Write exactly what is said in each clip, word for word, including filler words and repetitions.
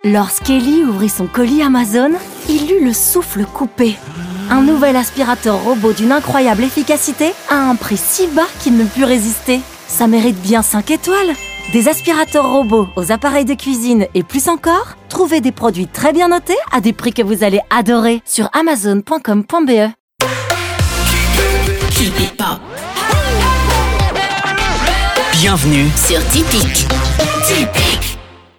Lorsqu'Ellie ouvrit son colis Amazon, il eut le souffle coupé. Un nouvel aspirateur robot d'une incroyable efficacité à un prix si bas qu'il ne put résister. Ça mérite bien cinq étoiles. Des aspirateurs robots aux appareils de cuisine et plus encore, trouvez des produits très bien notés à des prix que vous allez adorer sur amazon point com point b e. Bienvenue sur Typique. Typique.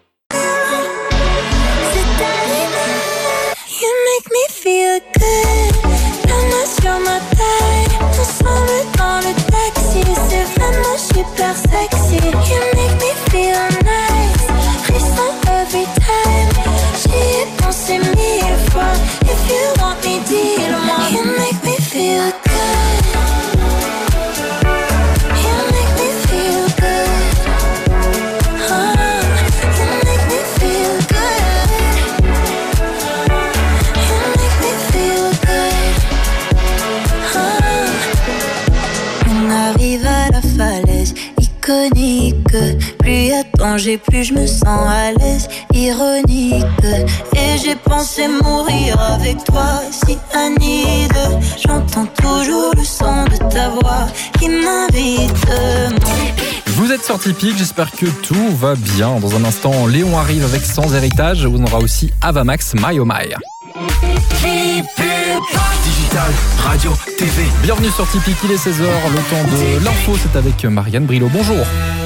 You make me feel good. La main sur ma taille. Ensemble dans le taxi. C'est vraiment super sexy. You make me feel nice. Frisson every time. J'y ai pensé mille fois. If you want me, dis-le-moi. You make me feel good. Iconique, plus y a danger, plus je me sens à l'aise. Ironique, et j'ai pensé mourir avec toi. Si Annie, j'entends toujours le son de ta voix qui m'invite. Vous êtes sur Typique, j'espère que tout va bien. Dans un instant, Léon arrive avec Sans Héritage. On aura aussi Avamax, My Oh My. Digital, radio, T V. Bienvenue sur Typique, il est seize heures, le temps de l'info, c'est avec Marianne Brilot. Bonjour.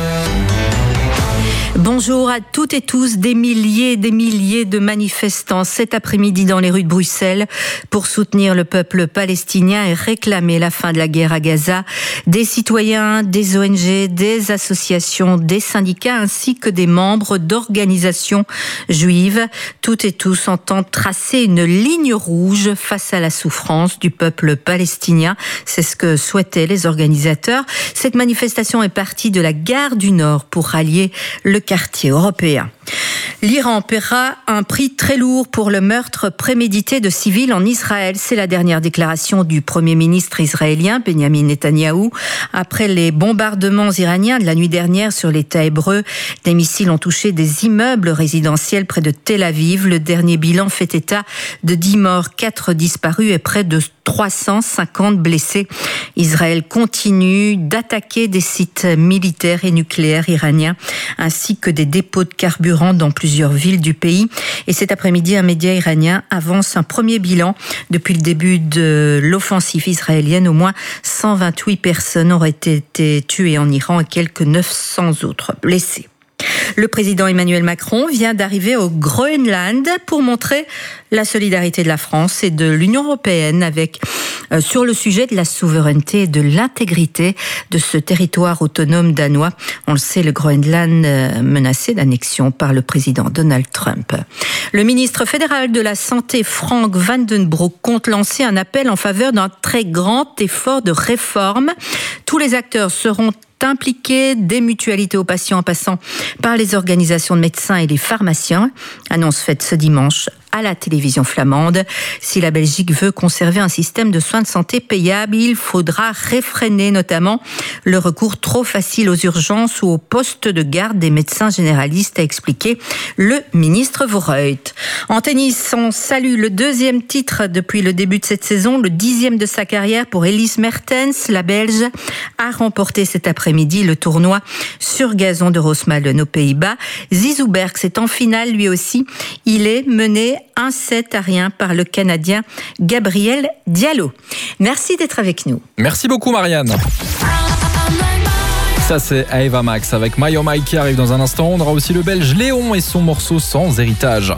Bonjour à toutes et tous. Des milliers et des milliers de manifestants cet après-midi dans les rues de Bruxelles pour soutenir le peuple palestinien et réclamer la fin de la guerre à Gaza. Des citoyens, des O N G, des associations, des syndicats ainsi que des membres d'organisations juives. Toutes et tous entendent tracer une ligne rouge face à la souffrance du peuple palestinien. C'est ce que souhaitaient les organisateurs. Cette manifestation est partie de la gare du Nord pour rallier le quartier européen. L'Iran paiera un prix très lourd pour le meurtre prémédité de civils en Israël. C'est la dernière déclaration du Premier ministre israélien, Benjamin Netanyahou. Après les bombardements iraniens de la nuit dernière sur l'État hébreu, des missiles ont touché des immeubles résidentiels près de Tel Aviv. Le dernier bilan fait état de dix morts, quatre disparus et près de trois cent cinquante blessés. Israël continue d'attaquer des sites militaires et nucléaires iraniens, ainsi que des dépôts de carburant dans plusieurs villes du pays. Et cet après-midi, un média iranien avance un premier bilan. Depuis le début de l'offensive israélienne, au moins cent vingt-huit personnes auraient été tuées en Iran et quelques neuf cents autres blessées. Le président Emmanuel Macron vient d'arriver au Groenland pour montrer la solidarité de la France et de l'Union européenne avec euh, sur le sujet de la souveraineté et de l'intégrité de ce territoire autonome danois. On le sait, le Groenland euh, menacé d'annexion par le président Donald Trump. Le ministre fédéral de la Santé, Frank Vandenbroek, compte lancer un appel en faveur d'un très grand effort de réforme. Tous les acteurs seront impliqués, des mutualités aux patients en passant par les organisations de médecins et les pharmaciens. Annonce faite ce dimanche à la télévision flamande. Si la Belgique veut conserver un système de soins de santé payable, il faudra réfréner notamment le recours trop facile aux urgences ou aux postes de garde des médecins généralistes, a expliqué le ministre Voorhout. En tennis, on salue le deuxième titre depuis le début de cette saison, le dixième de sa carrière pour Elise Mertens. La Belge a remporté cet après-midi le tournoi sur gazon de Rosmalen aux Pays-Bas. Zizou Bergs est en finale lui aussi. Il est mené un sept à rien par le Canadien Gabriel Diallo. Merci d'être avec nous. Merci beaucoup Marianne. Ça c'est Avamax avec My Oh My qui arrive dans un instant. On aura aussi le Belge Léon et son morceau Sans Héritage.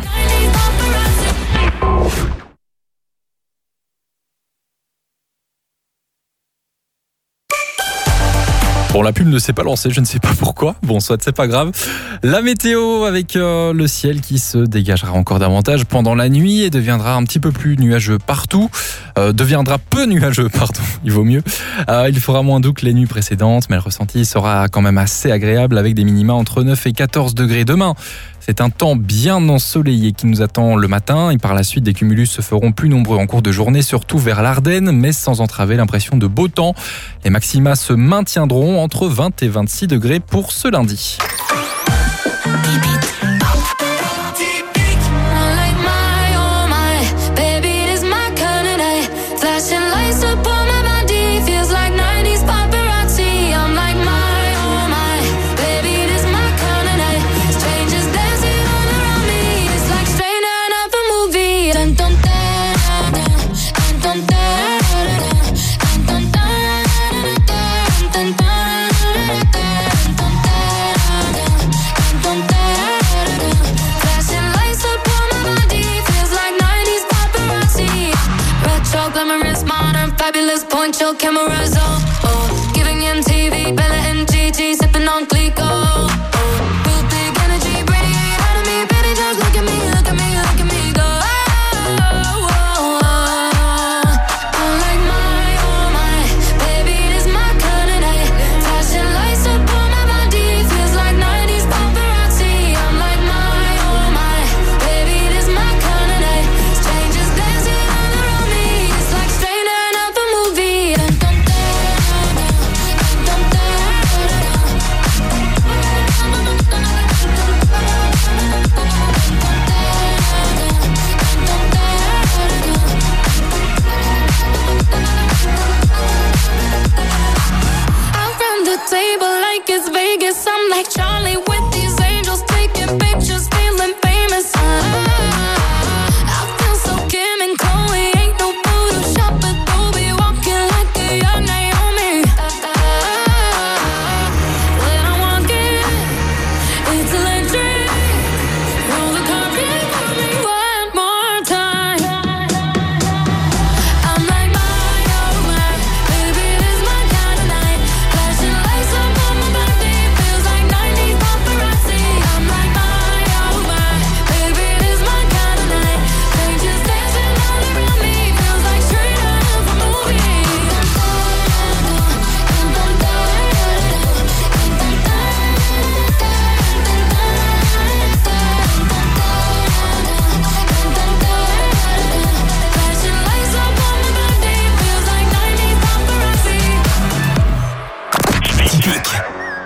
Bon, la pub ne s'est pas lancée, je ne sais pas pourquoi. Bon, soit c'est pas grave. La météo avec euh, le ciel qui se dégagera encore davantage pendant la nuit et deviendra un petit peu plus nuageux partout. Euh, deviendra peu nuageux, pardon, il vaut mieux. Euh, il fera moins doux que les nuits précédentes, mais le ressenti sera quand même assez agréable avec des minima entre neuf et quatorze degrés demain. C'est un temps bien ensoleillé qui nous attend le matin et par la suite des cumulus se feront plus nombreux en cours de journée, surtout vers l'Ardenne, mais sans entraver l'impression de beau temps. Les maxima se maintiendront entre vingt et vingt-six degrés pour ce lundi. point your cameras on. Oh, giving M T V, Bella and Gigi, sipping on Clico. Oh, real big energy, radiate out of me, baby, just look at me, look at me, look at me, go. Oh, oh, oh, oh. I'm like my, oh my, baby, this my kind of night. Flashing lights up on my body, feels like nineties paparazzi. I'm like my, oh my, baby, this my kind of night. Strangers dancing all around me, it's like straight out of a movie. Dun, dun, dun, dun, dun, around the table like it's Vegas. I'm like Charlie with these angels taking pictures, feeling famous. I feel so Kim and Chloe, ain't no Photoshop, Adobe, walking like a young Naomi. When I walk in, it's electric. Roll the carpet for me one more time. I'm like my, oh my, baby, this my kind of night. Flashing lights up on my body, feels like nineties paparazzi. I'm like my, oh my, baby, this my kind of night. Strangers dancing all around me, feels like straight out of a movie. Flashing lights up on my body, feels like nineties paparazzi. Typique.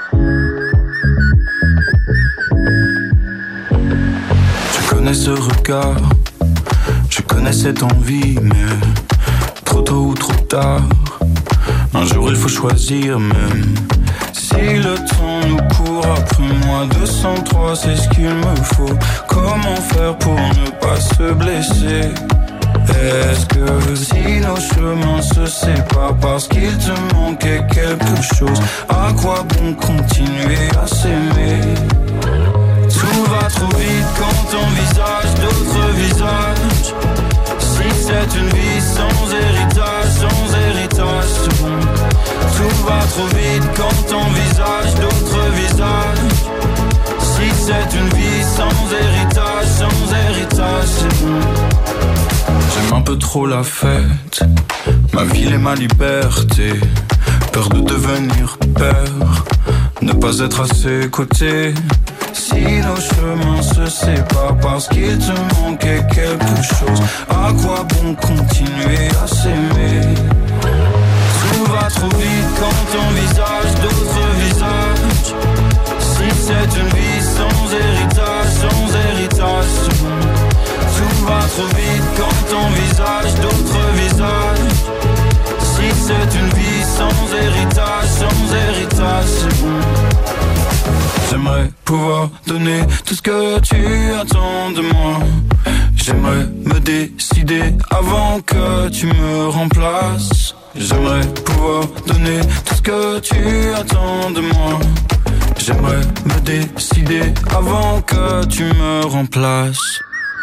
Je connais ce regard, je connais cette envie, mais trop tôt ou trop tard, un jour il faut choisir même. Si le temps nous court après moi, deux cent trois c'est ce qu'il me faut. Comment faire pour ne pas se blesser? Est-ce que si nos chemins se séparent parce qu'il te manquait quelque chose, à quoi bon continuer à s'aimer? Tout va trop vite quand on envisage d'autres visages. Si c'est une vie sans héritage, sans héritage, c'est bon. Tout va trop vite quand on envisage d'autres visages. Si c'est une vie sans héritage, sans héritage, c'est bon. J'aime un peu trop la fête, ma ville et ma liberté. Peur de devenir père, ne pas être à ses côtés. Si nos chemins se séparent parce qu'il te manquait quelque chose, à quoi bon continuer à s'aimer? Tout va trop vite quand on envisage d'autres visages. Si c'est une vie sans héritage, sans héritage, c'est bon. Tout va trop vite quand on envisage d'autres visages. Si c'est une vie sans héritage, sans héritage, c'est bon. J'aimerais pouvoir donner tout ce que tu attends de moi. J'aimerais me décider avant que tu me remplaces. J'aimerais pouvoir donner tout ce que tu attends de moi. J'aimerais me décider avant que tu me remplaces.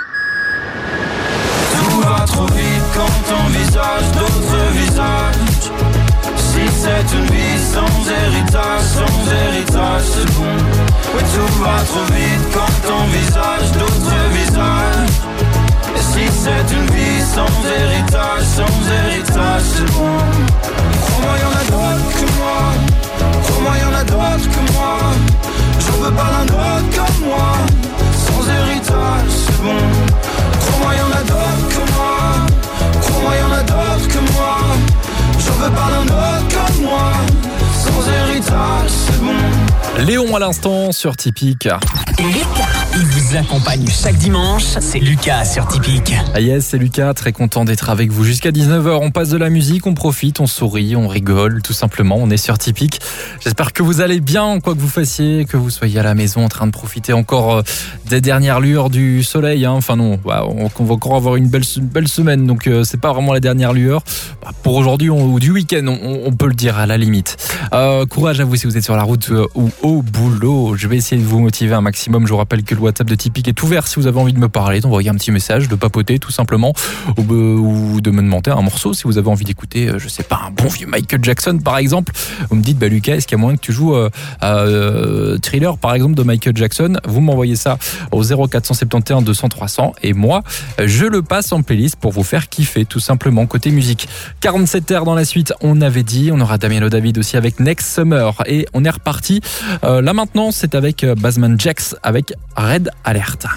Tout va trop vite quand on envisage d'autres visages. Si c'est une vie sans héritage, sans héritage, c'est bon. Oui, tout va trop vite quand on envisage d'autres visages. Et si c'est une vie sans héritage, sans héritage, c'est bon. Crois-moi, y'en a d'autres que moi. Crois-moi, y'en a d'autres que moi. Je veux pas d'un autre comme moi. Sans héritage, c'est bon. Crois-moi, y'en a d'autres que moi. Crois-moi, y'en a d'autres que moi. Je veux pas d'un autre comme moi. Sans héritage, c'est bon. Léon à l'instant sur Typique. Lucas, il vous accompagne chaque dimanche. C'est Lucas sur Typique. Ah yes, c'est Lucas, très content d'être avec vous jusqu'à dix-neuf heures. On passe de la musique, on profite, on sourit, on rigole, tout simplement. On est sur Typique. J'espère que vous allez bien, quoi que vous fassiez, que vous soyez à la maison en train de profiter encore des dernières lueurs du soleil. Hein. Enfin non, on va encore avoir une belle, belle semaine, donc c'est pas vraiment la dernière lueur. Pour aujourd'hui ou du week-end, on, on peut le dire à la limite. Euh, courage à vous si vous êtes sur la route ou au boulot. Je vais essayer de vous motiver un maximum. Je vous rappelle que le WhatsApp de Tipeee est ouvert si vous avez envie de me parler, d'envoyer un petit message, de papoter tout simplement, ou, ou de me demander un morceau si vous avez envie d'écouter, je sais pas, un bon vieux Michael Jackson par exemple. Vous me dites, bah Lucas, est-ce qu'il y a moyen que tu joues euh, euh, Thriller par exemple de Michael Jackson? Vous m'envoyez ça au zéro quatre cent soixante-onze deux cents trois cents et moi je le passe en playlist pour vous faire kiffer tout simplement côté musique. quarante-sept heures dans la suite, on avait dit, on aura Damiano David aussi avec Next Summer et on est reparti. Euh, là maintenant c'est avec Basman Jaxx avec Red Alert.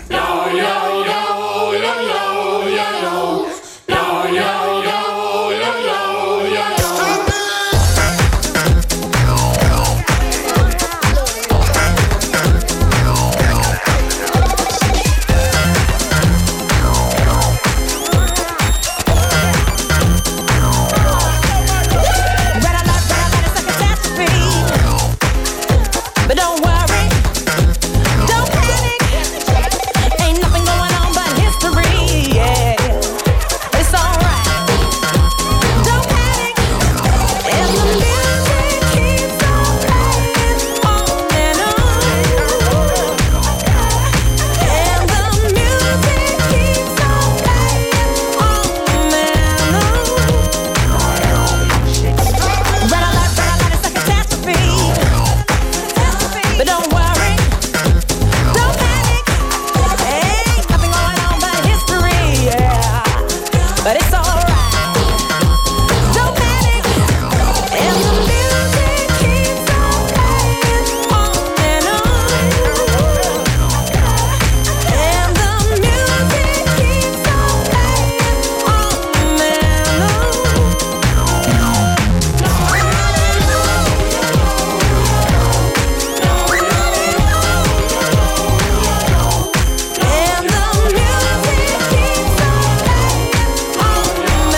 But don't worry, don't panic. Ain't nothing going on but history, yeah. It's alright. Don't panic. And the music keeps on playing on and on. And the music keeps on playing on and on. Red alert, red alert, it's a catastrophe. But don't worry, don't panic. Ain't nothing going on but history, yeah. But it's alright. Don't panic. And the music keeps on playing on and on. And the music keeps on playing on and on. And the music keeps on playing on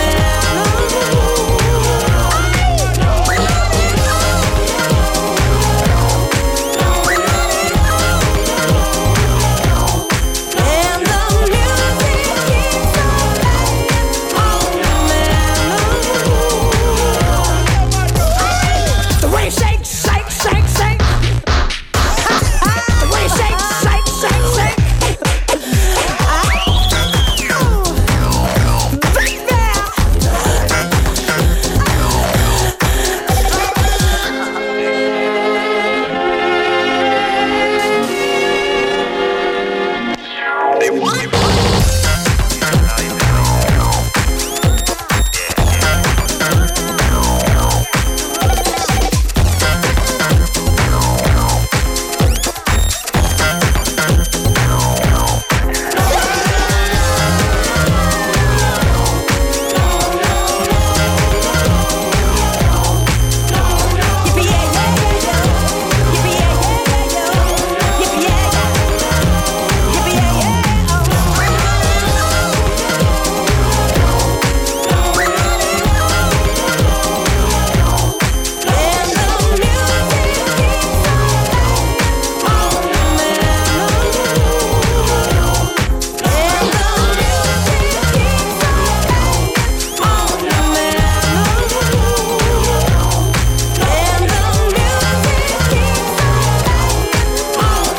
and the music keeps on playing. The way you shake, shake, shake, shake. The way you shake, shake, shake, shake. Yippee yeah yeah yeah yo. Yippee yeah yeah yeah yo. Yippee yeah yeah. Yippee yeah yeah. And the music keeps on playing on and on. And the music keeps on playing on and on. And the music keeps on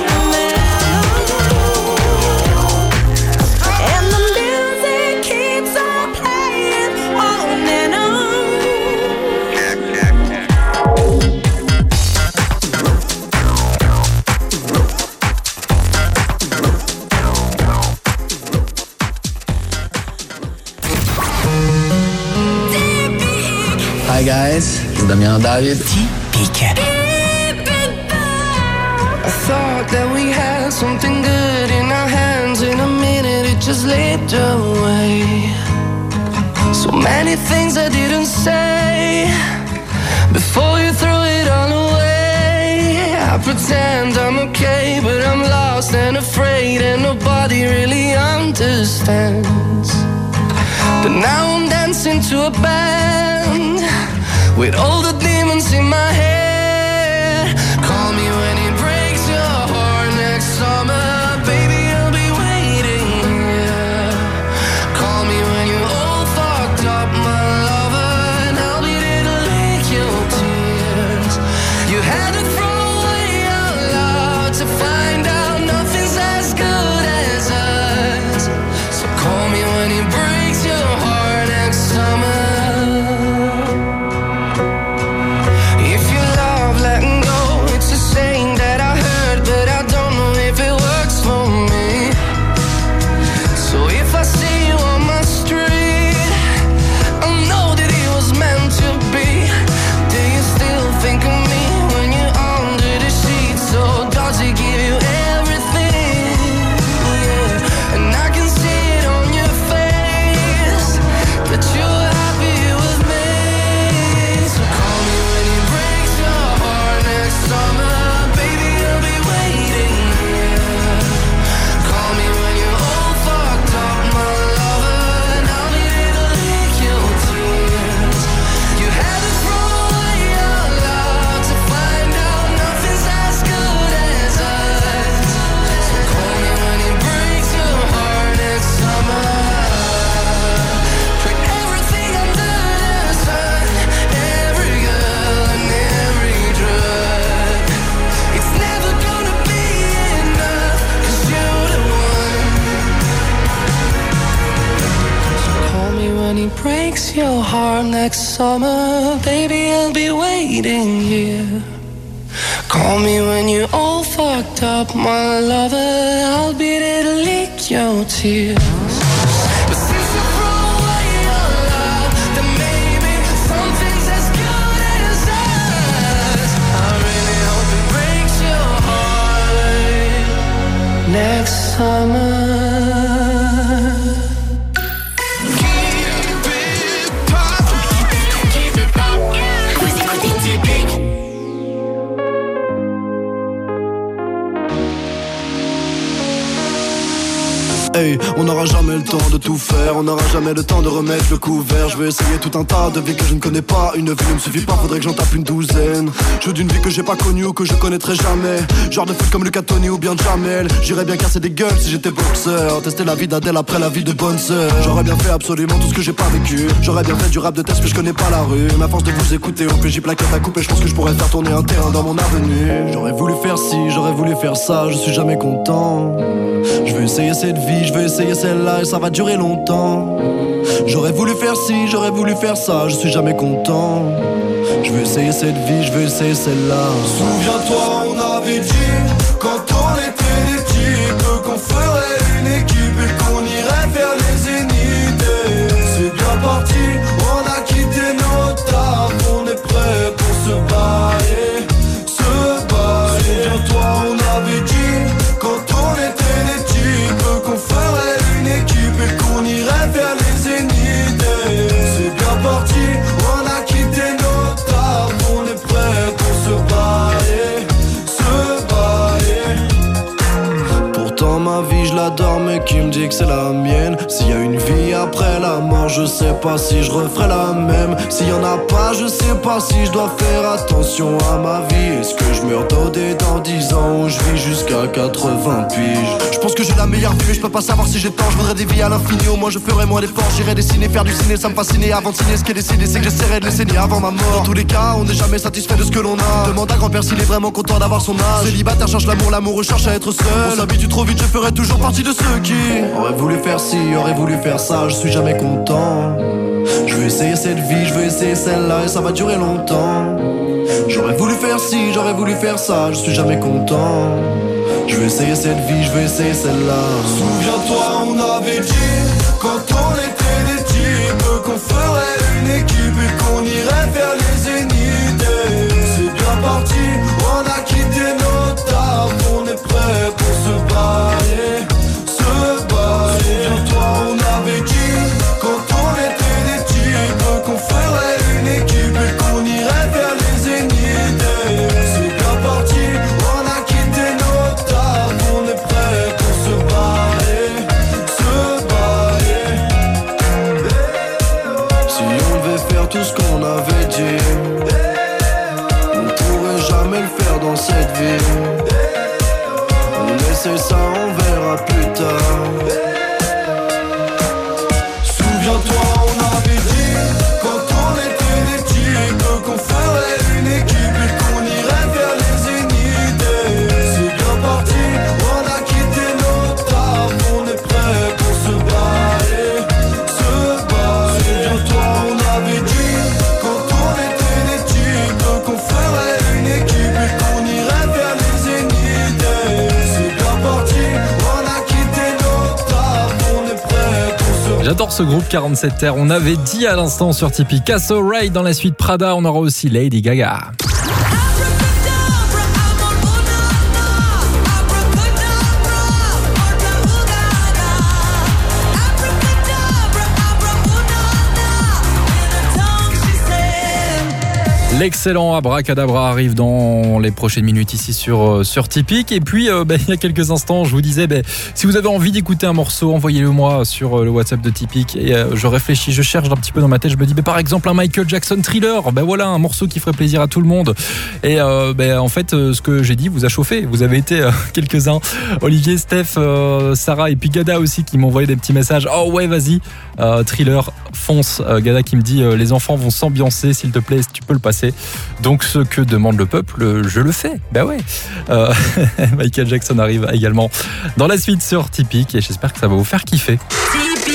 playing on and on. And the music keeps on playing on and on. Hi guys, it's Damiano David. Pique. I thought that we had something good in our hands. In a minute, it just slipped away. So many things I didn't say before you threw it all away. I pretend I'm okay, but I'm lost and afraid, and nobody really understands. But now I'm dancing to a band with all the demons in my head. Call me when it breaks your heart next summer, baby, I'll be waiting here. Call me when you're all fucked up, my lover, and I'll be there to lick your tears. You had to throw away our love to find out nothing's as good breaks your heart next summer, baby, I'll be waiting here. Call me when you're all fucked up, my lover, I'll be there to lick your tears. But since you throw away your love, then maybe something's as good as us. I really hope it breaks your heart next summer. Hey, on n'aura jamais le temps de tout faire, on n'aura jamais le temps de remettre le couvert. Je vais essayer tout un tas de vies que je ne connais pas. Une vie ne me suffit pas, faudrait que j'en tape une douzaine. Je veux d'une vie que j'ai pas connue ou que je connaîtrai jamais. Genre de foot comme Lucas Tony ou bien Jamel. J'irais bien casser des gueules si j'étais boxeur. Tester la vie d'Adèle après la vie de bonne sœur. J'aurais bien fait absolument tout ce que j'ai pas vécu. J'aurais bien fait du rap de test mais je connais pas la rue. Mais à force de vous écouter au P J plaquette à couper, je pense que je pourrais faire tourner un terrain dans mon avenue. J'aurais voulu faire ci, j'aurais voulu faire ça, je suis jamais content. Je veux essayer cette vie, je veux essayer celle-là et ça va durer longtemps. J'aurais voulu faire ci, j'aurais voulu faire ça, je suis jamais content. Je veux essayer cette vie, je veux essayer celle-là. Souviens-toi, on avait dit, quand on était des types, qu'on ferait une équipe et qu'on irait vers les zéniths. C'est bien parti, on a quitté nos tables, on est prêt pour se bailler, se bailler. Souviens-toi, on avait dit, quand on était des types, qu'on ferait une équipe et qu'on irait vers les zéniths. C'est bien parti, on a quitté nos tables, on est prêt pour se bailler, se bailler. Pourtant ma vie je l'adore mais qui me dit que c'est la mienne. S'il y a une vie après la mort, je sais pas si je referai la même. S'il y en a pas, je sais pas si je dois faire attention à ma vie. Est-ce que je meurs dodé dans dix ans ou je vis jusqu'à quatre-vingts piges? Je pense que j'ai la meilleure vie mais je peux pas savoir si j'ai tort. Je voudrais des vies à l'infini, au moins je ferai moins d'efforts. J'irai dessiner, faire du ciné, ça me fascinait. Avant de signer, ce qui est décidé c'est que j'essaierai de les saigner avant ma mort. Dans tous les cas, on n'est jamais satisfait de ce que l'on a. Demande à grand-père s'il est vraiment content d'avoir son âge. Célibataire cherche l'amour, l'amour cherche à être seul. On s'habitue trop vite, je ferai toujours partie de ceux qui aurait voulu faire ci, aurait voulu faire ça, je suis jamais content. Je veux essayer cette vie, je veux essayer celle-là et ça va durer longtemps. J'aurais voulu faire ci, j'aurais voulu faire ça, je suis jamais content. Je veux essayer cette vie, je veux essayer celle-là. Souviens-toi, on avait dit, quand on était des types, qu'on ferait une équipe et qu'on irait vers les zéniths. C'est bien parti, on a quitté nos tables, on est prêt pour se bailler, se bailler. Souviens-toi, on avait dit, quand on était des types, qu'on ferait une équipe et qu'on irait vers les zéniths. C'est bien parti, on a quitté nos tables, on est prêt pour se bailler, se bailler. Si on devait faire tout ce qu'on avait dit, on pourrait jamais le faire dans cette vie. On essaie ça, on verra plus tard. Souviens-toi, on avait dit, quand on était des types, qu'on ferait une équipe et qu'on irait vers les zéniths. C'est bien parti, on a quitté nos tables, on est prêt pour se bailler, se bailler. Souviens-toi, on avait dit, quand on était des types, qu'on ferait une équipe et qu'on irait vers les zéniths. C'est bien parti, on a quitté nos tables, on est prêt pour se bailler. J'adore ce groupe quarante-sept Terre. On avait dit à l'instant sur Tipeee Castle Ray dans la suite Prada. On aura aussi Lady Gaga. L'excellent Abracadabra arrive dans les prochaines minutes ici sur, sur Tipeee. Et puis, euh, bah, il y a quelques instants, je vous disais, bah, si vous avez envie d'écouter un morceau, envoyez-le moi sur le WhatsApp de Tipeee. Et euh, je réfléchis, je cherche un petit peu dans ma tête. Je me dis, bah, par exemple, un Michael Jackson Thriller. Ben voilà, un morceau qui ferait plaisir à tout le monde. Et euh, bah, en fait, euh, ce que j'ai dit vous a chauffé. Vous avez été euh, quelques-uns. Olivier, Steph, euh, Sarah et puis Gada aussi qui m'ont envoyé des petits messages. Oh ouais, vas-y, euh, Thriller, fonce. Euh, Gada qui me dit, euh, les enfants vont s'ambiancer, s'il te plaît, si tu peux le passer. Donc ce que demande le peuple, je le fais. Ben ouais. Euh, Michael Jackson arrive également dans la suite sur Tipeee et j'espère que ça va vous faire kiffer. Tipeee.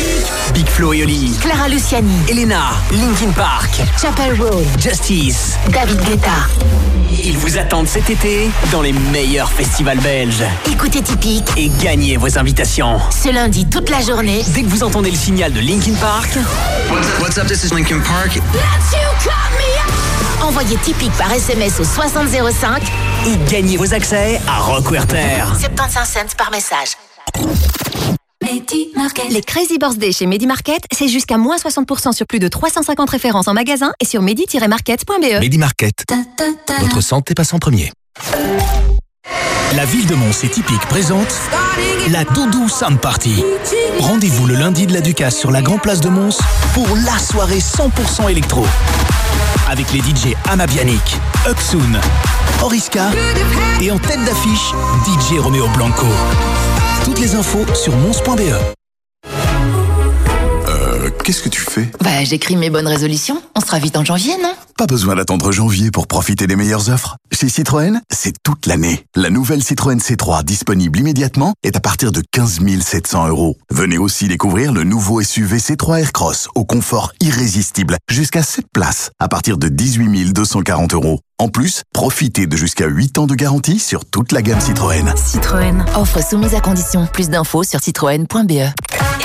Big Flo et Oli, Clara Luciani, Elena, Linkin Park, Chapel Road, Justice, David Guetta. Ils vous attendent cet été dans les meilleurs festivals belges. Écoutez Typique et gagnez vos invitations. Ce lundi toute la journée. Dès que vous entendez le signal de Linkin Park. What's up, what's up, this is Linkin Park. Let's you cut me up. Envoyez Typique par S M S au soixante zéro cinq et gagnez vos accès à Rock Werther. soixante-quinze cents par message. Medi Market. Les Crazy Birthday chez Medi Market, c'est jusqu'à moins soixante pour cent sur plus de trois cent cinquante références en magasin et sur medi tiret market point b e. Medi Market. Votre santé passe en premier. La ville de Mons et Typique présente la Doudou Sound Party. Rendez-vous le lundi de la Ducasse sur la Grand Place de Mons pour la soirée cent pour cent électro. Avec les D J Amabianic, Upsoon, Oriska et en tête d'affiche, D J Romeo Blanco. Toutes les infos sur mons point b e. Euh, qu'est-ce que tu fais? Bah, j'écris mes bonnes résolutions. On sera vite en janvier, non? Pas besoin d'attendre janvier pour profiter des meilleures offres. Chez Citroën, c'est toute l'année. La nouvelle Citroën C trois disponible immédiatement est à partir de quinze mille sept cents euros. Venez aussi découvrir le nouveau S U V C trois Aircross au confort irrésistible, jusqu'à sept places, à partir de dix-huit mille deux cent quarante euros. En plus, profitez de jusqu'à huit ans de garantie sur toute la gamme Citroën. Citroën. Offre soumise à condition. Plus d'infos sur citroën point b e.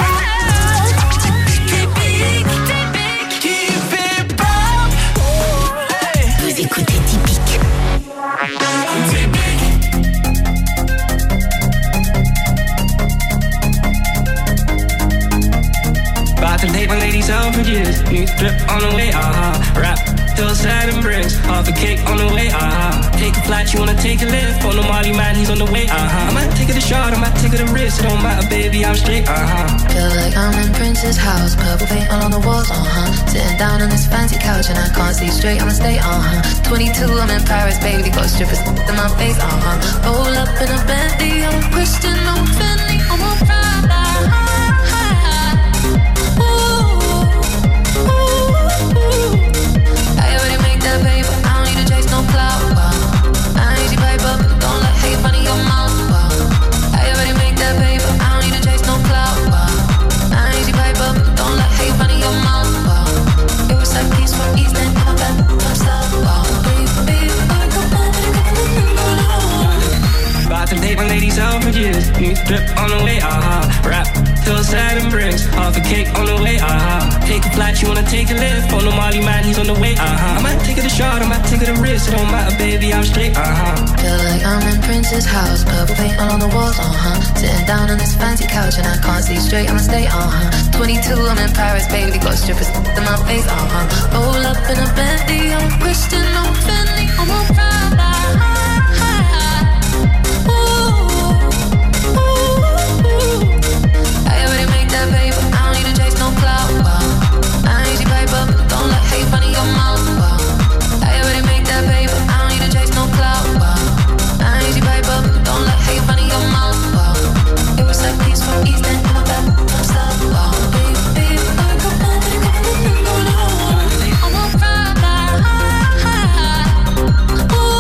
Vous écoutez Typique. About to take my ladies out for years. New drip on the way, ah uh-huh. Rap till sad and bricks. Half a cake on the way, ah uh-huh. Take a flight, you wanna take a lift. On the Molly man, he's on the way, ah uh-huh. I might take it a shot, I might take it a risk. It don't matter, baby, I'm straight, ah uh-huh. Feel like I'm in Prince's house, purple paint all on the walls, uh-huh. Sitting down on this fancy couch and I can't see straight, I'ma stay, uh-huh. twenty-two, I'm in Paris, baby, got strippers in my face, uh-huh. Roll up in a Bentley, I'm a Christian, I'm a Fendi, I'm a Prada. Paper, I don't need to chase no clout, wow. I ain't easy paper, don't let hate run in your mouth, wow. I already make that paper, I don't need to chase no clout, wow. I ain't easy paper, don't let hate run in your mouth, wow. It was like peace from East End, I'm back, I'm stuck, wow. Baby, baby, I come on, about to take my ladies out for years. New drip on the way, ah uh-huh. Rap till sad and bricks. Half a cake on the way, ah uh-huh. Take a flight, you wanna take a lift. On the Molly man, he's on the way, ah uh-huh. I might take it a shot, I might take it a risk. It don't matter, baby, I'm straight, uh-huh. Feel like I'm in Prince's house, purple paint all on the walls, uh-huh. Sitting down on this fancy couch and I can't see straight, I'ma stay, uh-huh. twenty-two, I'm in Paris, baby, got strippers in my face, uh-huh. Roll up in a Bentley, I'm a Christian, I'm a Fendi, I'm a Prada. Paper, I don't need to chase no clout, wow. I ain't easy paper, don't let hate run in your mouth, wow. I already make that paper, I don't need to chase no clout, wow. I ain't easy paper, don't let hate run in your mouth, wow. It was like peace from East End, I'm back, I'm stuck, wow. Baby, baby, I come on, baby, come on, I'm a Prada. Ooh.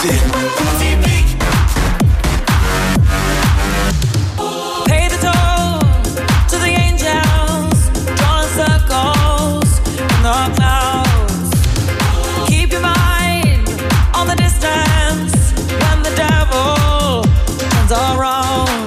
écouter. Typique. Pay the toll to the angels, drawing circles in the clouds. Keep your mind on the distance when the devil turns around.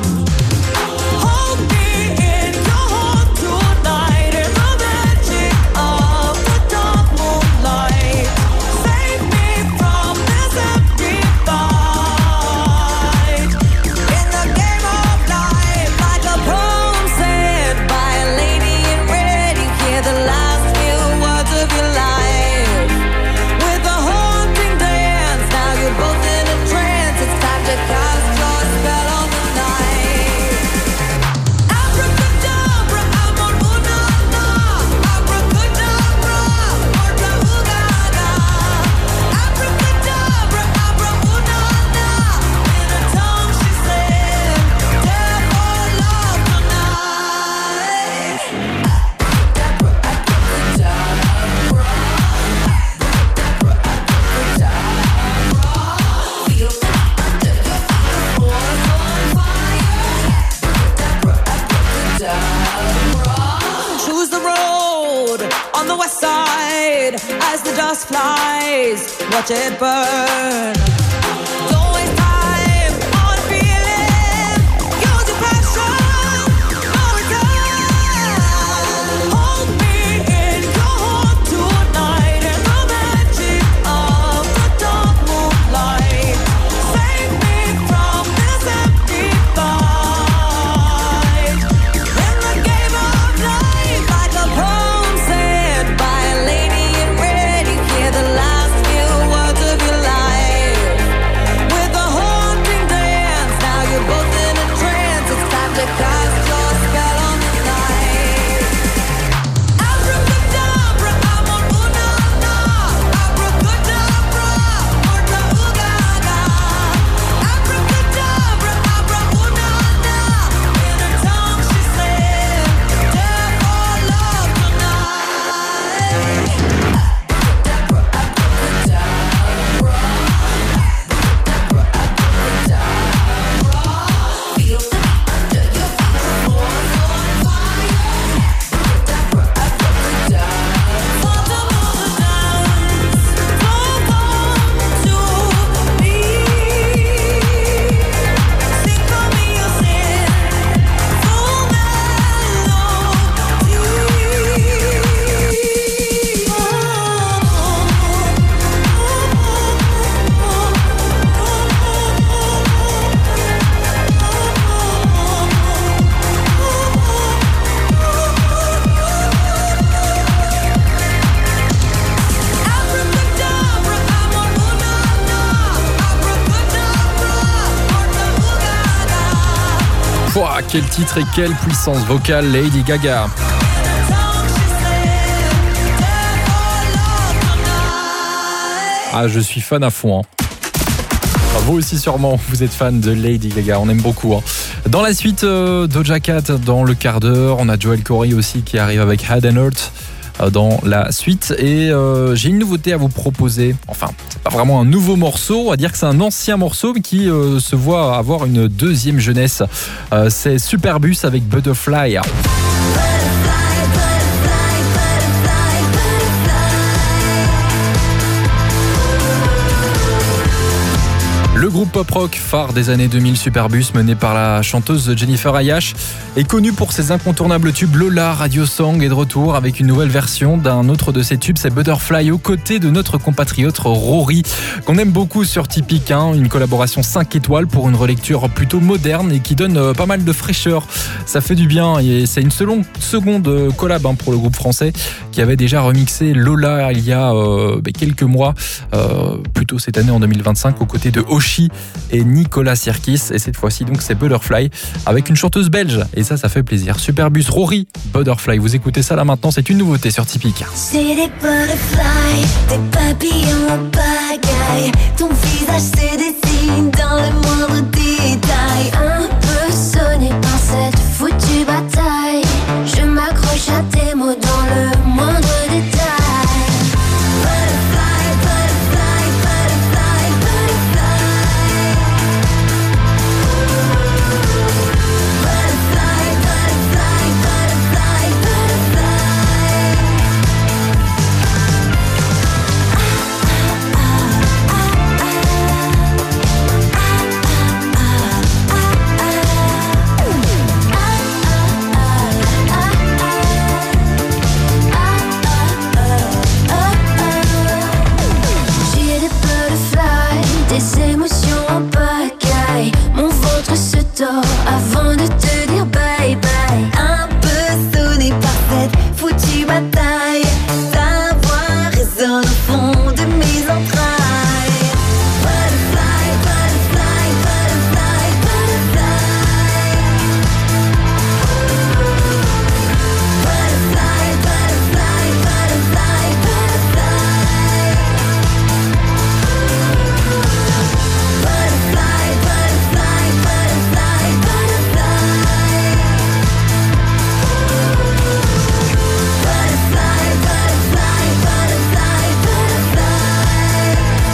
As the dust flies, watch it burn. Don't waste time on feeling. Use your passion, no return. Hold me in your heart tonight in the magic of the dark moonlight. Save me from this empty fight. In the game of life, like a poem said by a lady. The last few words of your life with a haunting dance. Now you're both in a trance. It's time to cast your spell on the night. Abracadabra, amor una na. Abracadabra, morta ugaga. Abracadabra, abra una na. In her tongue she said, death or love tonight. Pouah, quel titre et quelle puissance vocale, Lady Gaga. Ah, je suis fan à fond. Hein. Enfin, vous aussi sûrement, vous êtes fan de Lady Gaga, on aime beaucoup. Hein. Dans la suite, euh, Doja Cat dans le quart d'heure, on a Joel Corey aussi qui arrive avec Head and Heart euh, dans la suite. Et euh, j'ai une nouveauté à vous proposer. Enfin, c'est pas vraiment un nouveau morceau, on va dire que c'est un ancien morceau qui euh, se voit avoir une deuxième jeunesse. Euh, c'est Superbus avec Butterfly. Le groupe pop-rock phare des années deux mille, Superbus, mené par la chanteuse Jennifer Ayash, est connu pour ses incontournables tubes. Lola, Radio Song est de retour avec une nouvelle version d'un autre de ses tubes, c'est Butterfly, aux côtés de notre compatriote Rory, qu'on aime beaucoup sur Typique, hein, une collaboration cinq étoiles pour une relecture plutôt moderne et qui donne pas mal de fraîcheur. Ça fait du bien et c'est une seconde collab hein, pour le groupe français qui avait déjà remixé Lola il y a euh, quelques mois, euh, plutôt cette année en deux mille vingt-cinq, aux côtés de Oshi et Nicolas Sirkis. Et cette fois-ci donc c'est Butterfly avec une chanteuse belge et ça ça fait plaisir. Superbus, Rory, Butterfly, vous écoutez ça là maintenant, c'est une nouveauté sur Typique. C'est des butterflies, des papillons en pagaille. Ton visage se dessine dans le moindre détail. Un peu sonné par cette foutue bataille. Je m'accroche à tes mots dans le moindre détail. Butterfly, butterfly, butterfly, butterfly. Tes émotions en pagaille, mon ventre se tord avant de te dire bye bye. Un peu sonné par cette foutue bataille, ta voix résonne au fond de mes entrailles. Butterfly, butterfly, butterfly, butterfly. Butterfly, butterfly, butterfly, butterfly. Butterfly, butterfly, butterfly, butterfly. Butterfly, butterfly, butterfly, butterfly.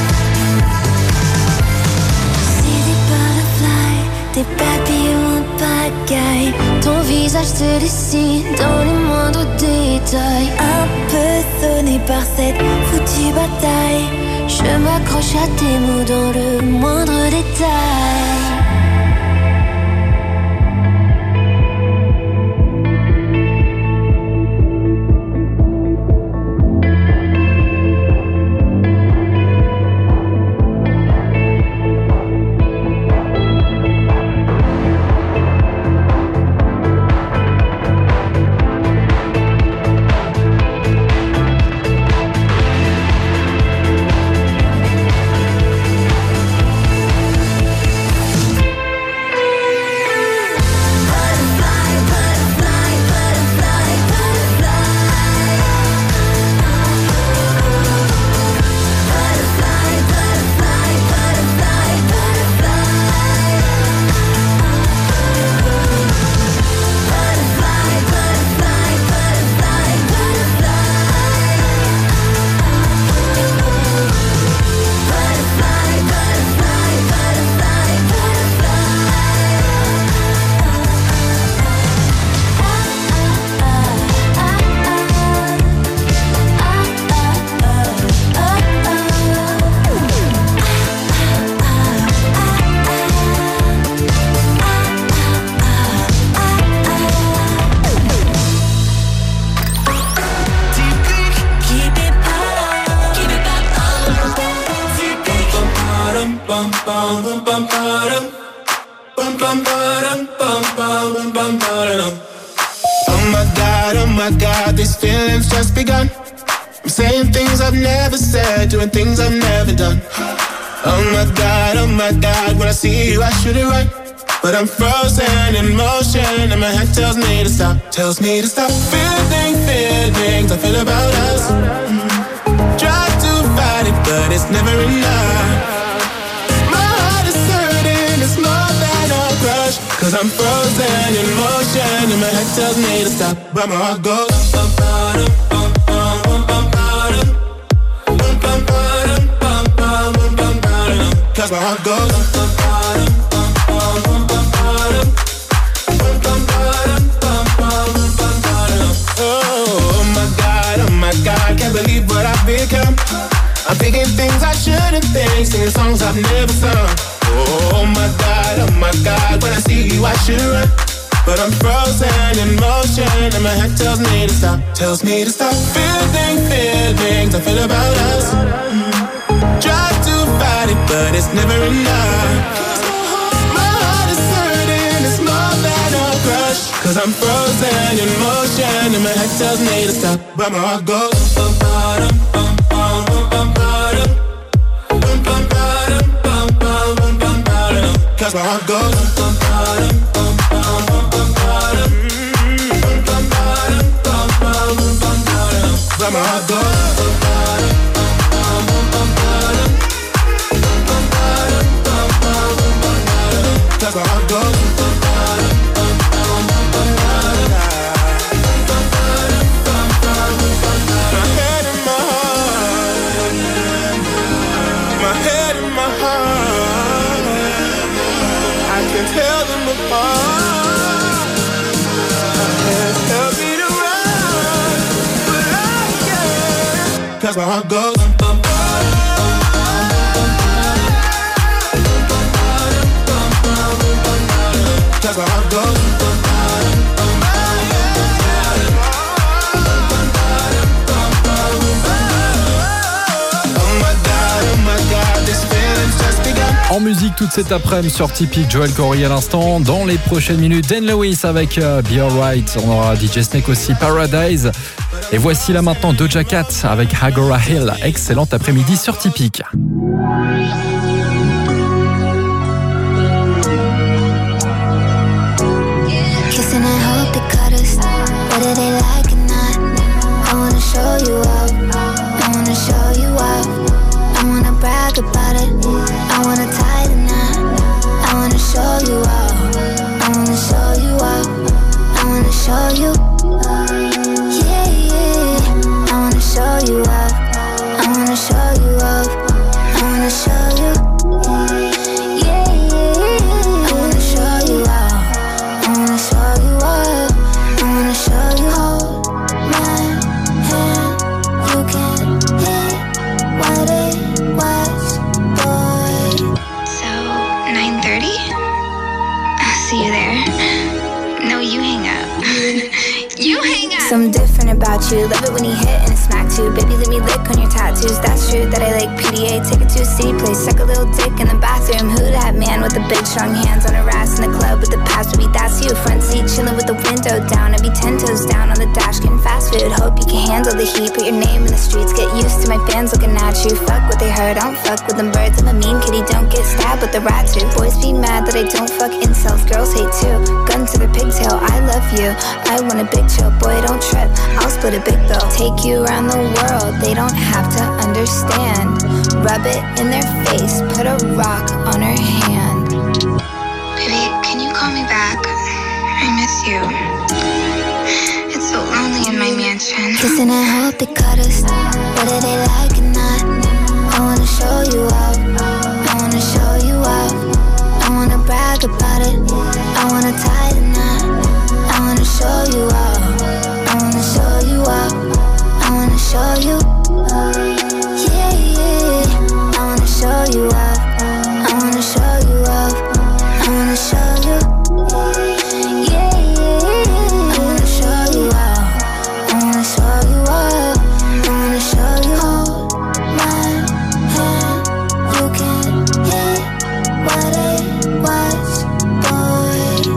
C'est des butterflies, des papillons en pagaille. Ton visage se dessine dans les moindres détails. Un peu sonné par cette foutue bataille, je m'accroche à tes mots dans le moindre détail. Oh my God, oh my God, these feelings just begun. I'm saying things I've never said, doing things I've never done. Oh my God, oh my God, when I see you I should it right, but I'm frozen in motion and my head tells me to stop, tells me to stop. Feeling, feelings I feel about us. Mm. Try to fight it, but it's never enough. My heart is hurting, it's more than a crush, cause I'm frozen in motion and my head tells me to stop, but my heart goes bum, bum, bum, bum, bum, bum, bum, bum, bum, bum, bum, bum, bum, bum, cause my heart goes bum, bum, bum, bum, bum, bum, bum, bum, bum, bum, bum. Oh my God, oh my God, can't believe what I've become. I'm thinking things I shouldn't think, singing songs I've never sung. Oh my God, oh my God, when I see you I should run, but I'm frozen in motion and my head tells me to stop, tells me to stop. Feeling, feelings I feel about us. Mm. Try to fight it, but it's never enough. My heart is hurting, it's more than a crush, cause I'm frozen in motion and my head tells me to stop, but my heart goes bum, bum, bum, bum, bum, bum, bum. Cause my heart goes bum, bum, bum, bum, bum, bum, bum, bum, bum, bum, bum, bum. But my heart goes bum, bum, bum, bum, bum, bum, bum, bum, bum. Cause my heart goes bum, bum, bum, bum, bum, bum, bum. My head and my heart, my head and my heart, I can tell them apart. My hands tell me to run, but I can't, cause my heart goes bum, bum, bum, bum, bum, cause my heart goes bum, bum, bum, oh my God, oh my God, this feeling's just begun. En musique toute cette après-midi sur Typique, Joel Corey à l'instant. Dans les prochaines minutes, Dan Lewis avec uh, Be Alright. On aura D J Snake aussi, Paradise. Et voici là maintenant Doja Cat avec Agora Hill. Excellente après-midi sur Typique. Kissing and hope they cut us, whether they like it or not. I wanna show you up, I wanna show you up. I wanna brag about it, I wanna tie the knot. I wanna show you up, I wanna show you up. I wanna show you, yeah, yeah. I wanna show you up, I wanna show you up. I wanna show you, yeah, yeah. I wanna show you up, I wanna show you up. I wanna show you, hold my hand. You can hit what it was, boy. So, nine thirty? I'll see you there. No, you hang up. You hang up. Something different about you. Love it when you hit and it smack too. Baby, let me lick on your tattoos. That's true that I like P D A. Take it to a city place. Suck a little dick in the bathroom. Who that man with the big strong hands on her ass in the club with the past? Baby, that's you. Front seat chilling with the window down. I'd be ten toes down on the dash getting fast food. Hope you can handle the heat. Put your name in the streets. Get used to my fans looking at you. Fuck what they heard. I don't fuck with them birds. I'm a mean kitty. Don't get stabbed with the rat too. Boys be mad that I don't fuck incels. Girls hate too. Gun to their pigtail. I love you. I want a big chill. Boy, don't trip. I'll split a big bill. Take you around the world. They don't have to understand. Rub it in their face. Put a rock on her hand. Baby, can you call me back? I miss you. It's so lonely in my mansion. Kissing and hope they cut us, whether they like it or not. I wanna show you up, I wanna show you up. I wanna brag about it, I wanna tie the knot. I wanna show you up, I wanna show you up. I wanna show you, yeah, yeah. I wanna show you up, I wanna show you up. I wanna show you, yeah, yeah. I wanna show you up, I wanna show you up. I wanna show you, hold my hand. You can hit what it was, boy.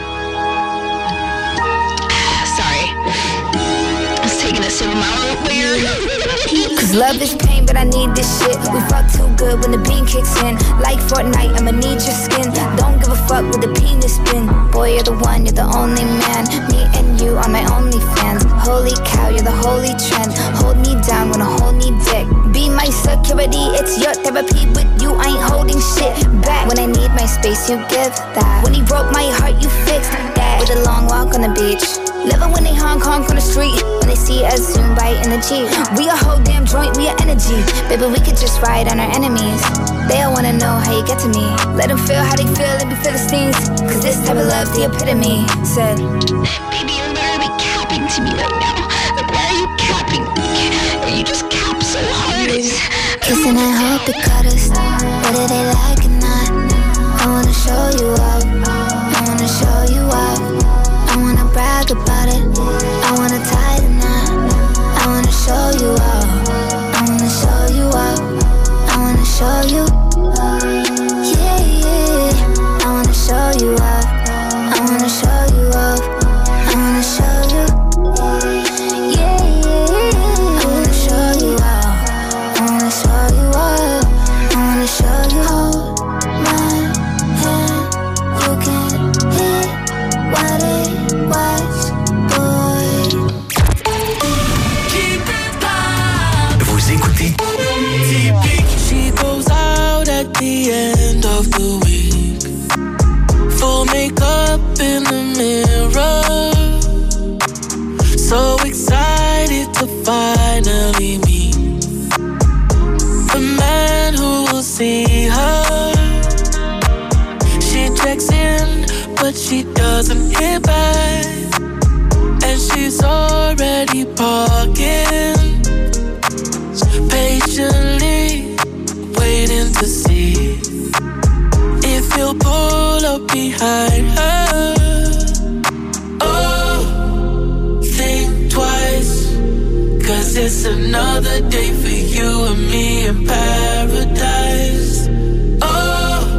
Sorry. I was taking a sip of my root beer. Cause love is pain, but I need this shit. We fuck too good when the bean kicks in. Like Fortnite, I'ma need your skin. Don't give a fuck with the penis spin. Boy, you're the one, you're the only man. Me and you are my only fans. Holy cow, you're the holy trend. Hold me down when I hold me dick. Be my security, it's your therapy. With you, I ain't holding shit back. When I need my space, you give that. When he broke my heart, you fixed that. With a long walk on the beach. Love it when they honk honk on the street. When they see us zoom by in the Jeep. We a whole damn joint, we a energy. Baby, we could just ride on our enemies. They all wanna know how you get to me. Let them feel how they feel, let me feel the stings. Cause this type of love's the epitome. Said, Baby, you're literally capping to me right now. Like, why are you capping? Or you just cap so hard. kissing and hope they cut us, whether they like it or not. I wanna show you up, I wanna show you up. I wanna brag about it, I wanna tie the knot. I wanna show you up, I wanna show you up. I wanna show you, yeah, yeah. I wanna show you up, I wanna show you up. I wanna show you, yeah, yeah. I wanna show you up, I wanna show you up. I wanna show you, hold my hand. You can hit what it was, boy. Vous écoutez Typique. She goes out at the end of the week, full makeup in the mirror, so excited to finally meet the man who will see her. She checks in, but she doesn't hear back, and she's already parking, patiently waiting to see if you'll pull up behind her. Oh, think twice, cause it's another day for you and me in paradise. Oh,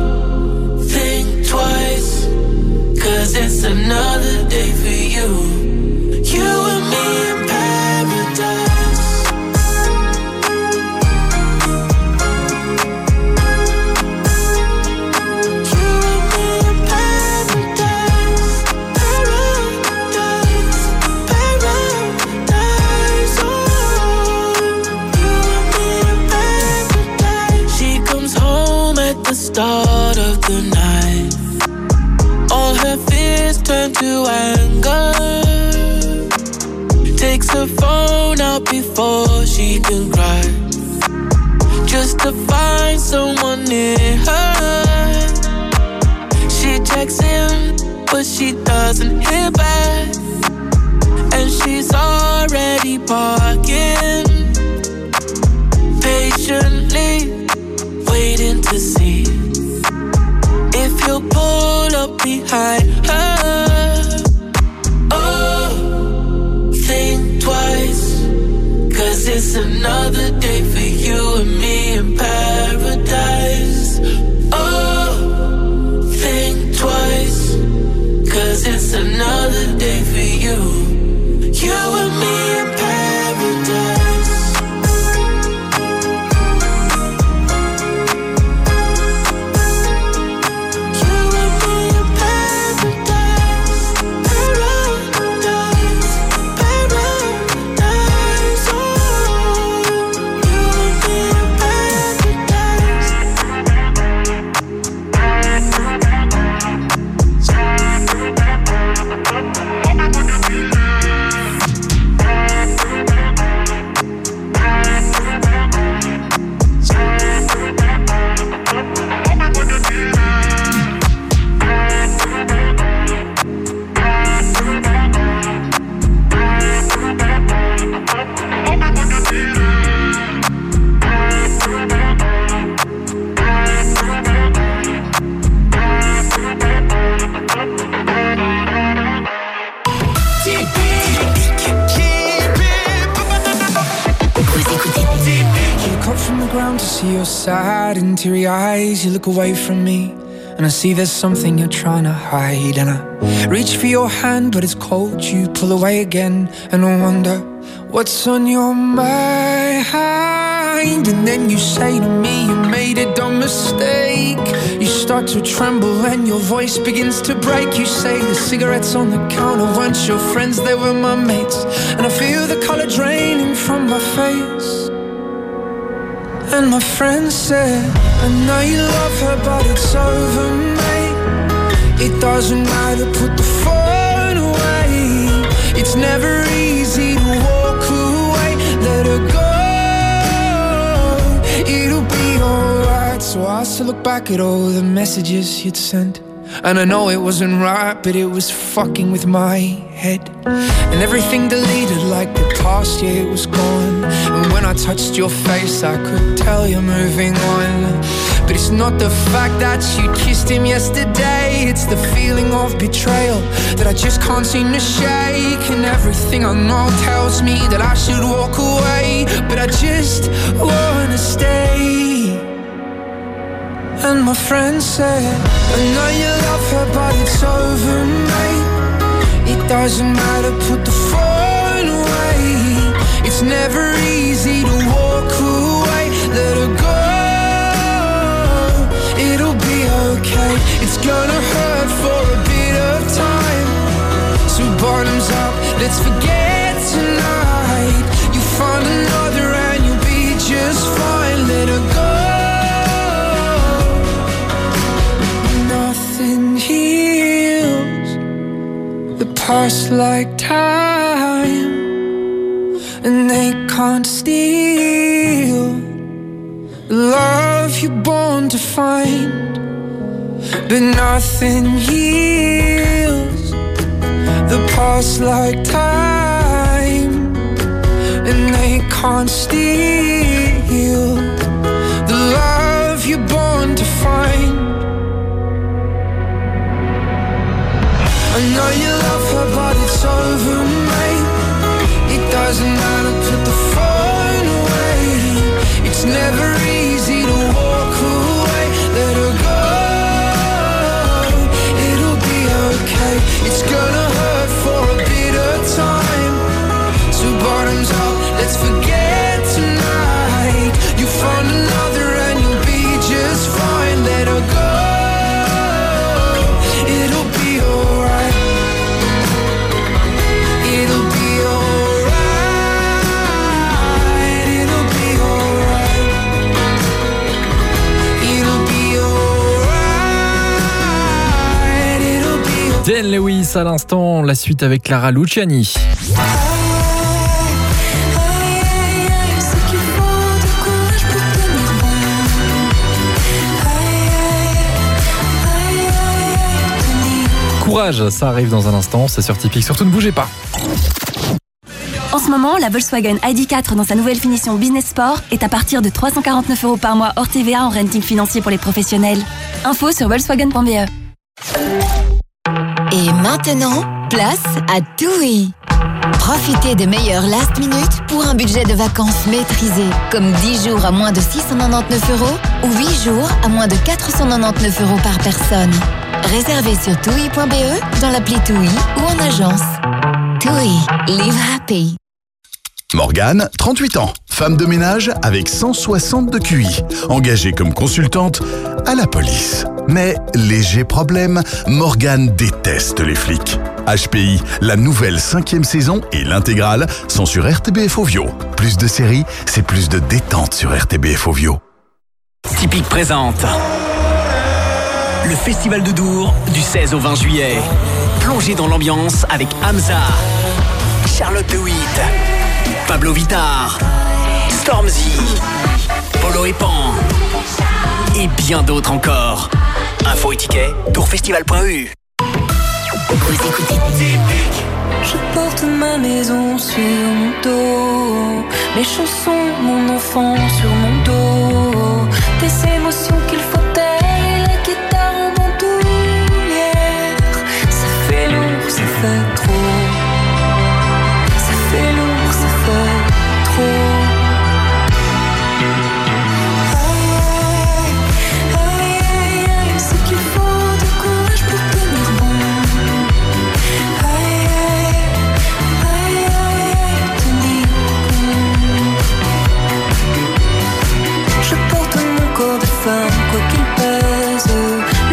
the start of the night. All her fears turn to anger. Takes her phone out before she can cry, just to find someone near her. She checks in, but she doesn't hear back, and she's already parking, patiently waiting to see if he'll pull up behind her. Oh, think twice, 'cause it's another day for you and me in paradise. Oh, think twice, 'cause it's another day for you, you and me in paradise. Sad and teary eyes, you look away from me, and I see there's something you're trying to hide. And I reach for your hand, but it's cold. You pull away again, and I wonder what's on your mind. And then you say to me, you made a dumb mistake. You start to tremble and your voice begins to break. You say the cigarettes on the counter weren't your friends, they were my mates. And I feel the color draining from my face. And my friend said, I know you love her, but it's over, mate. It doesn't matter, put the phone away. It's never easy to walk away. Let her go, it'll be alright. So I still look back at all the messages you'd sent, and I know it wasn't right, but it was fucking with my head. And everything deleted like the past, yeah, it was gone. And when I touched your face, I could tell you're moving on. But it's not the fact that you kissed him yesterday, it's the feeling of betrayal that I just can't seem to shake. And everything I know tells me that I should walk away, but I just wanna stay. And my friend said, I know you love her, but it's over, mate. It doesn't matter, put the phone away. It's never easy to walk away. Let her go, it'll be okay. It's gonna hurt for a bit of time, so bottoms up, let's forget tonight. You find another and you'll be just fine. Let her go. Past like time, and they can't steal the love you're born to find. But nothing heals the past like time, and they can't steal the love you're born to find. I know you love her, but it's over, mate. It doesn't matter, put the phone away. It's never easy to walk away. Let her go, it'll be okay. It's gonna hurt for a bit of time, so bottoms up, let's forget tonight. You found another and you'll Dan Lewis à l'instant, la suite avec Clara Luciani. Courage, ça arrive dans un instant, c'est sur Typique, surtout ne bougez pas. En ce moment, la Volkswagen I D quatre dans sa nouvelle finition Business Sport est à partir de trois cent quarante-neuf euros par mois hors T V A en renting financier pour les professionnels. Info sur volkswagen point b e. Et maintenant, place à TUI. Profitez des meilleurs last minute pour un budget de vacances maîtrisé, comme dix jours à moins de six cent quatre-vingt-dix-neuf euros ou huit jours à moins de quatre cent quatre-vingt-dix-neuf euros par personne. Réservez sur tui point b e, dans l'appli TUI ou en agence. TUI, live happy. Morgane, trente-huit ans, femme de ménage avec cent soixante de Q I, engagée comme consultante à la police. Mais léger problème, Morgane déteste les flics. H P I, la nouvelle cinquième saison et l'intégrale sont sur R T B F Ovio. Plus de séries, c'est plus de détente sur R T B F Ovio. Typique présente le Festival de Dour du seize au vingt juillet. Plongez dans l'ambiance avec Hamza, Charlotte de Witt, Pablo Vittar, Stormzy, Polo et Pan et bien d'autres encore. Info et tickets, tourfestival point e u. Vous écoutez Typique. Je porte ma maison sur mon dos, mes chansons, mon enfant sur mon dos, des émotions qu'il faut